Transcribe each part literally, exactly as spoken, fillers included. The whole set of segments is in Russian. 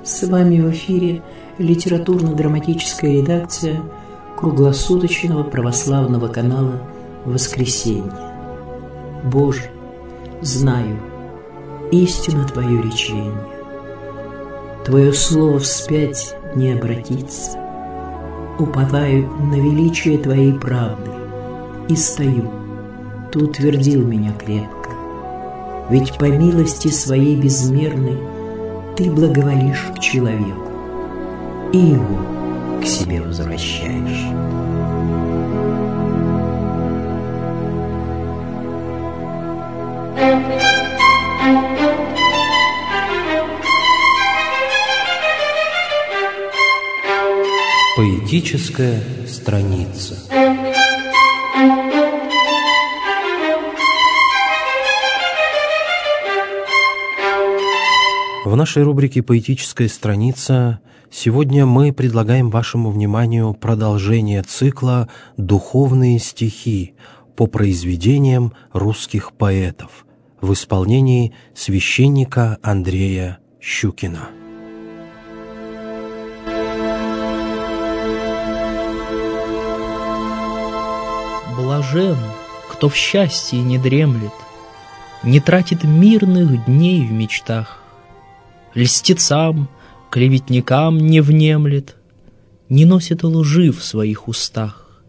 С вами в эфире литературно-драматическая редакция круглосуточного православного канала «Воскресенье». Боже, знаю, истинно Твое речение. Твое слово вспять не обратится. Уповаю на величие Твоей правды и стою. Ты утвердил меня крепко. Ведь по милости Своей безмерной Ты благоволишь к человеку и его к себе возвращаешь. Поэтическая страница. В нашей рубрике «Поэтическая страница» сегодня мы предлагаем вашему вниманию продолжение цикла «Духовные стихи» по произведениям русских поэтов в исполнении священника Андрея Щукина. Блажен, кто в счастье не дремлет, не тратит мирных дней в мечтах, льстецам, клеветникам не внемлет, не носит лжи в своих устах,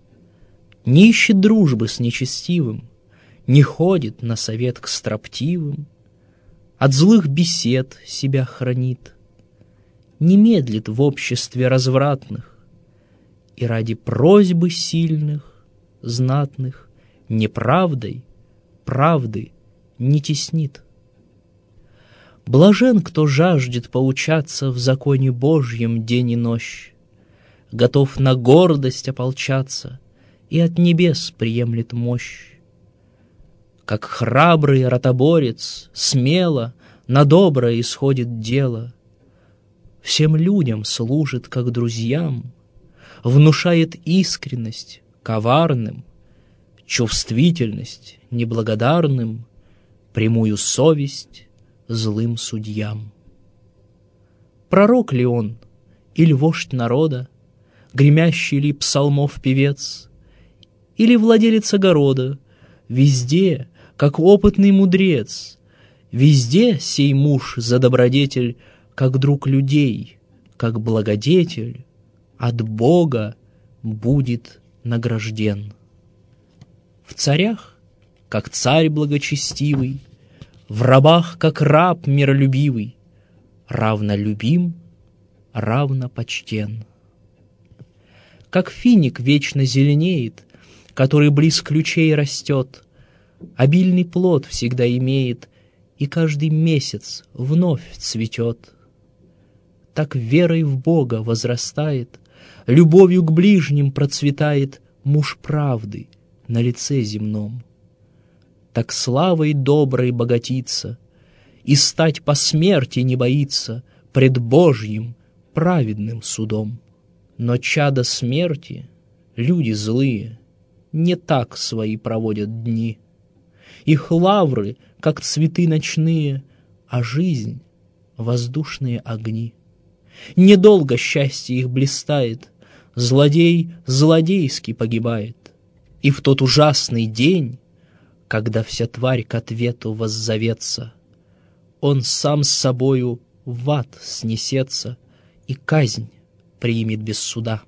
не ищет дружбы с нечестивым, не ходит на совет к строптивым, от злых бесед себя хранит, не медлит в обществе развратных и ради просьбы сильных, знатных, неправдой правды не теснит. Блажен, кто жаждет поучаться в законе Божьем день и ночь, готов на гордость ополчаться и от небес приемлет мощь. Как храбрый ротоборец смело на доброе исходит дело, всем людям служит как друзьям, внушает искренность коварным, чувствительность неблагодарным, прямую совесть злым судьям. Пророк ли он, или вождь народа, гремящий ли псалмов певец, или владелец огорода, везде, как опытный мудрец, везде сей муж за добродетель, как друг людей, как благодетель, от Бога будет награжден. В царях, как царь благочестивый, в рабах, как раб миролюбивый, равно любим, равно почтен. Как финик вечно зеленеет, который близ ключей растет, обильный плод всегда имеет и каждый месяц вновь цветет. Так верой в Бога возрастает, любовью к ближним процветает муж правды на лице земном. Так славой доброй богатится и стать по смерти не боится пред Божьим праведным судом. Но чадо смерти, люди злые, не так свои проводят дни. Их лавры, как цветы ночные, а жизнь — воздушные огни. Недолго счастье их блистает, злодей злодейски погибает. И в тот ужасный день, когда вся тварь к ответу воззовется, он сам с собою в ад снесется и казнь примет без суда.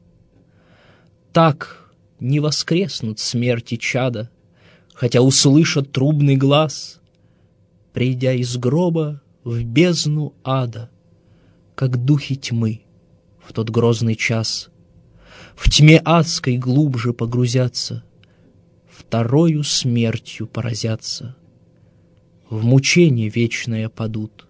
Так не воскреснут смерти чада, хотя услышат трубный глаз, придя из гроба в бездну ада, как духи тьмы в тот грозный час. В тьме адской глубже погрузятся, второю смертью поразятся, в мучение вечное падут.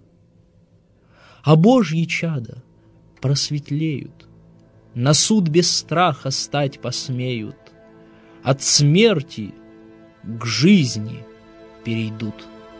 А Божьи чада просветлеют, на суд без страха стать посмеют, от смерти к жизни перейдут.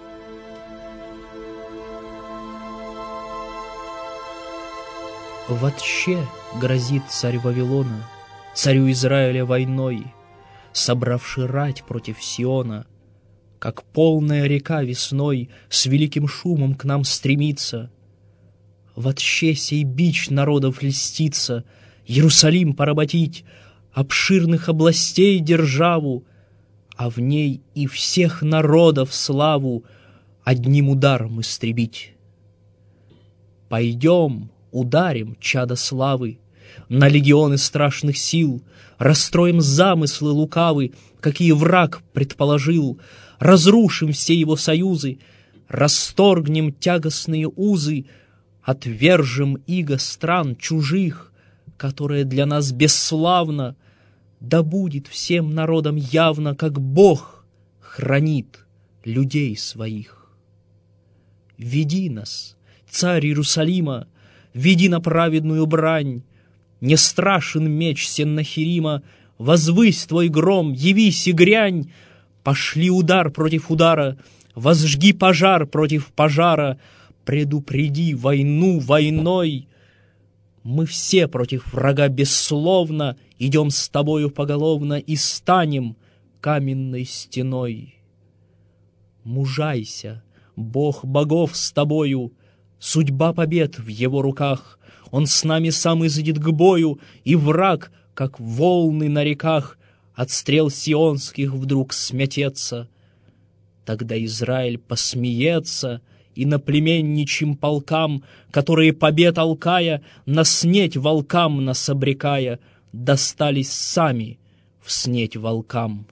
Вотще грозит царь Вавилона царю Израиля войной, собравший рать против Сиона, как полная река весной с великим шумом к нам стремится. В отще сей бич народов льстится, Иерусалим поработить, обширных областей державу, а в ней и всех народов славу одним ударом истребить. Пойдем, ударим, чадо славы, на легионы страшных сил, расстроим замыслы лукавы, какие враг предположил, разрушим все его союзы, расторгнем тягостные узы, отвержем иго стран чужих, которое для нас бесславно, да будет всем народам явно, как Бог хранит людей своих. Веди нас, царь Иерусалима, веди на праведную брань, не страшен меч Сеннахерима, возвысь твой гром, явись и грянь, пошли удар против удара, возжги пожар против пожара, предупреди войну войной. Мы все против врага бессловно идем с тобою поголовно и станем каменной стеной. Мужайся, Бог богов с тобою, судьба побед в его руках, он с нами сам изыдет к бою, и враг, как волны на реках, от стрел сионских вдруг смятется. Тогда Израиль посмеется, и наплеменничьим полкам, которые побед алкая, наснеть волкам нас обрекая, достались сами вснеть волкам.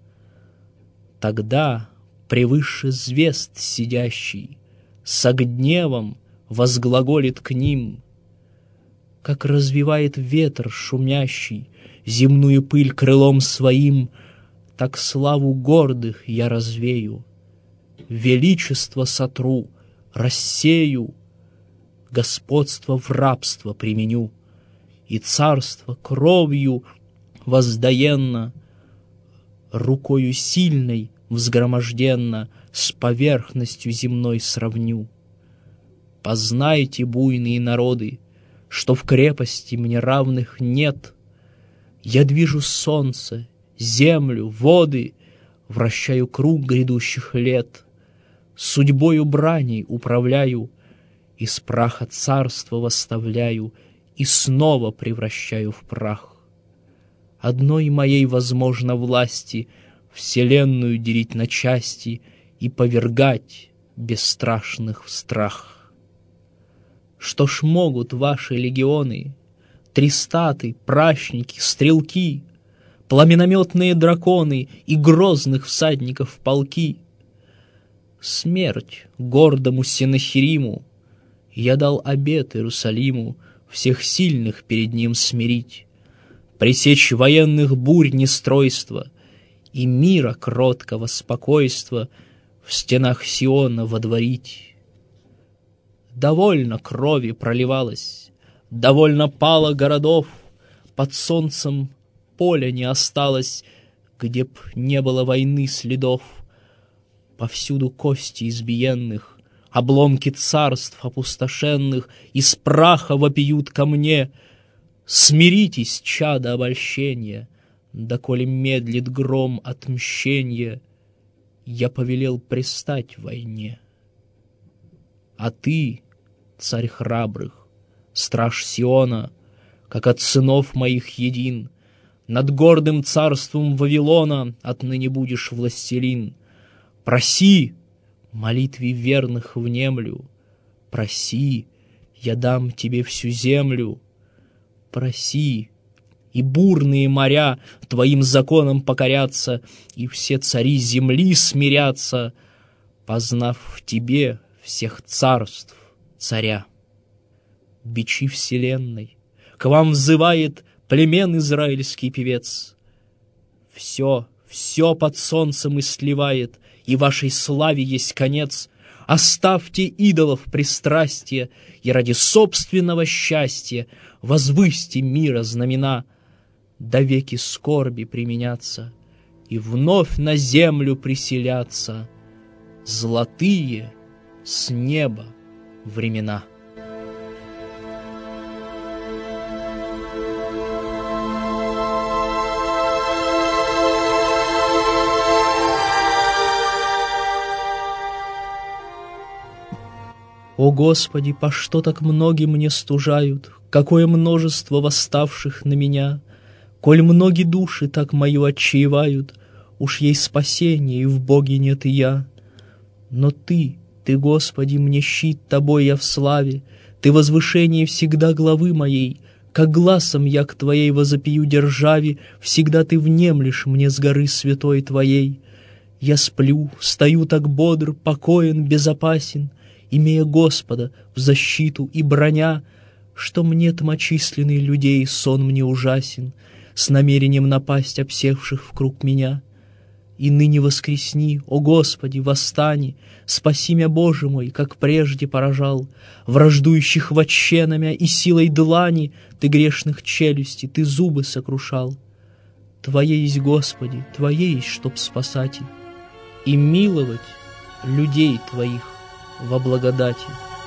Тогда превыше звезд сидящий с гневом возглаголит к ним, как развивает ветер шумящий земную пыль крылом своим, так славу гордых я развею, величество сотру, рассею, господство в рабство применю, и царство кровью воздаенно, рукою сильной взгроможденно с поверхностью земной сравню. Познайте, буйные народы, что в крепости мне равных нет. Я движу солнце, землю, воды, вращаю круг грядущих лет, судьбою браней управляю, из праха царства восставляю и снова превращаю в прах. Одной моей возможно власти вселенную делить на части и повергать бесстрашных в страх. Что ж могут ваши легионы, тристаты, пращники, стрелки, пламенометные драконы и грозных всадников полки? Смерть гордому Сеннахериму, я дал обет Иерусалиму всех сильных перед ним смирить, пресечь военных бурь нестройства и мира кроткого спокойства в стенах Сиона водворить. Довольно крови проливалось, довольно пало городов, под солнцем поля не осталось, где б не было войны следов. Повсюду кости избиенных, обломки царств опустошенных из праха вопиют ко мне. Смиритесь, чадо обольщения, доколе медлит гром отмщения. Я повелел пристать в войне. А ты, царь храбрых, страж Сиона, как от сынов моих един, над гордым царством Вавилона отныне будешь властелин. Проси, молитве верных внемлю, проси, я дам тебе всю землю. Проси, и бурные моря твоим законам покорятся, и все цари земли смирятся, познав в тебе всех царств царя. Бичи вселенной, к вам взывает племен израильский певец. Все, все под солнцем истлевает, и вашей славе есть конец. Оставьте идолов пристрастия, и ради собственного счастья возвысьте мира знамена, до веки скорби применяться и вновь на землю приселяться золотые с неба времена. О Господи, по что так многие мне стужают, какое множество восставших на меня! Коль многие души так мою отчаивают, уж ей спасение, и в Боге нет и я. Но Ты, Ты, Господи, мне щит, Тобой я в славе, Ты возвышение всегда главы моей, как гласом я к Твоей возопию державе, всегда Ты внемлешь мне с горы святой Твоей. Я сплю, стою так бодр, покоен, безопасен, имея Господа в защиту и броня, что мне тмочисленный людей сон мне ужасен, с намерением напасть обсевших в круг меня. И ныне воскресни, о Господи, восстани, спаси мя, Боже мой, как прежде поражал, враждующих вотченамя и силой длани Ты грешных челюсти, Ты зубы сокрушал. Твое есть, Господи, Твое есть, чтоб спасать и миловать людей Твоих во благодати.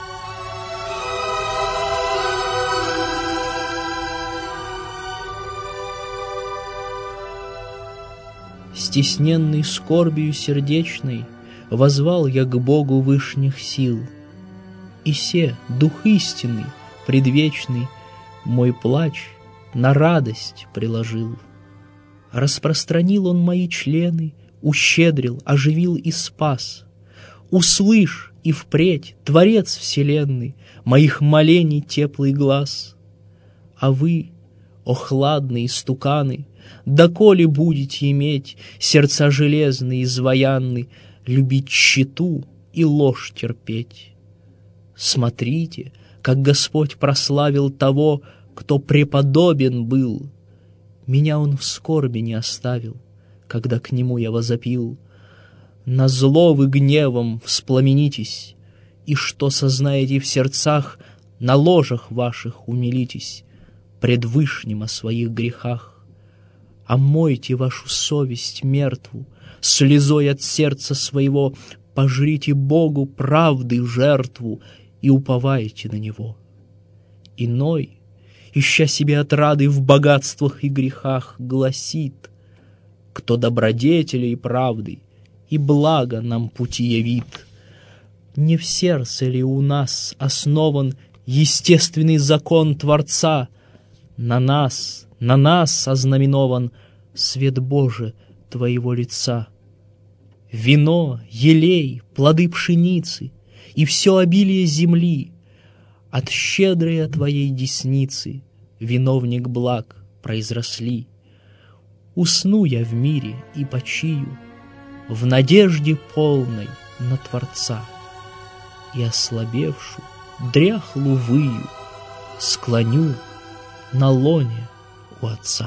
Стесненный скорбию сердечной воззвал я к Богу вышних сил, и се, дух истинный, предвечный, мой плач на радость приложил. Распространил он мои члены, ущедрил, оживил и спас. Услышь и впредь, Творец вселенной, моих молений теплый глаз. А вы, о хладные стуканы, доколе будете иметь сердца железные, изваянны, любить тщету и ложь терпеть? Смотрите, как Господь прославил того, кто преподобен был. Меня Он в скорби не оставил, когда к Нему я возопил. Назло вы гневом вспламенитесь, и что сознаете в сердцах, на ложах ваших умилитесь, пред Вышним о своих грехах. Омойте вашу совесть мертву, слезой от сердца своего, пожрите Богу правды жертву и уповайте на Него. Иной, ища себе отрады в богатствах и грехах, гласит: кто добродетелей и правды и благо нам пути явит. Не в сердце ли у нас основан естественный закон Творца? На нас, на нас ознаменован свет Божий Твоего лица. Вино, елей, плоды пшеницы и все обилие земли от щедрой Твоей десницы, виновник благ, произросли. Усну я в мире и почию в надежде полной на Творца, и ослабевшую дряхлую выю склоню на лоне у Отца.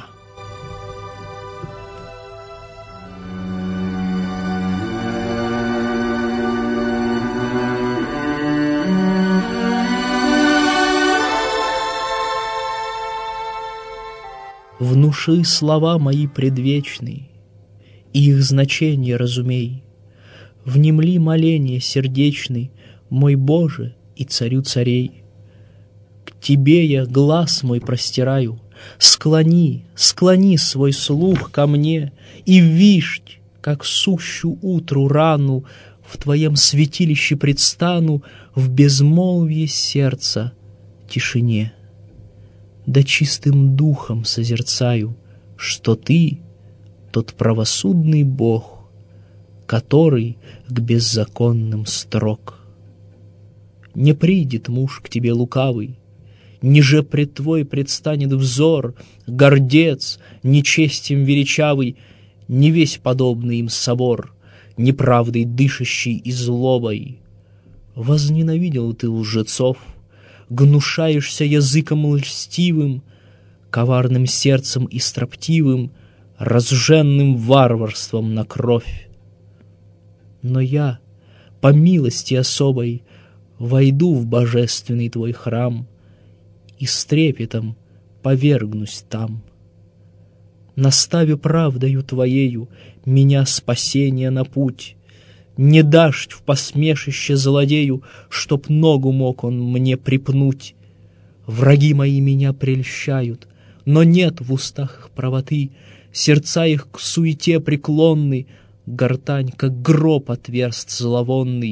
Внуши слова мои предвечные, и их значение разумей. Внемли моление сердечный, мой Боже и Царю царей. К Тебе я глаз мой простираю, склони, склони свой слух ко мне, и вишь, как сущу утру рану в Твоем святилище предстану в безмолвье сердца тишине. Да чистым духом созерцаю, что Ты — тот правосудный Бог, который к беззаконным строг. Не придет муж к тебе лукавый, ниже пред Твой предстанет взор, гордец, нечестием величавый, не весь подобный им собор, неправдой дышащий и злобой. Возненавидел ты лжецов, гнушаешься языком льстивым, коварным сердцем и строптивым, разженным варварством на кровь. Но я, по милости особой, войду в божественный Твой храм и с трепетом повергнусь там. Настави правдою Твоею меня спасения на путь, не дашь в посмешище злодею, чтоб ногу мог он мне припнуть. Враги мои меня прельщают, но нет в устах их правоты, сердца их к суете преклонны, гортань, как гроб отверст зловонный,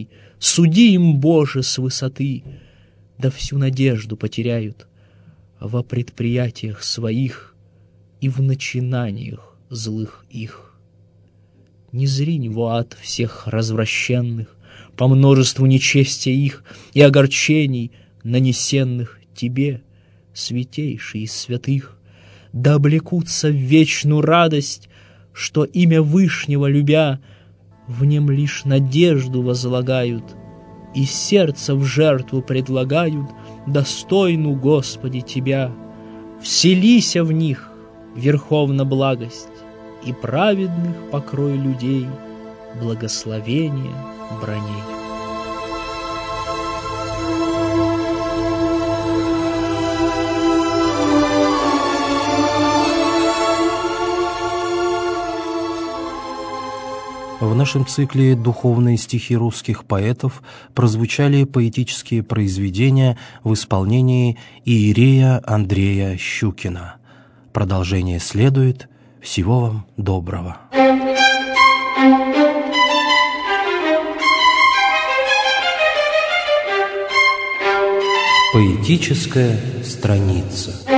Суди им, Боже, с высоты, да всю надежду потеряют во предприятиях своих и в начинаниях злых их. Не зринь в ад всех развращенных по множеству нечестия их и огорчений, нанесенных тебе, святейший из святых, да облекутся в вечную радость, что имя Вышнего любя, в нем лишь надежду возлагают и сердце в жертву предлагают достойну, Господи, Тебя. Вселися в них, верховна благость, и праведных покрой людей благословение браней. В нашем цикле «Духовные стихи русских поэтов» прозвучали поэтические произведения в исполнении иерея Андрея Щукина. Продолжение следует. Всего вам доброго. Поэтическая страница.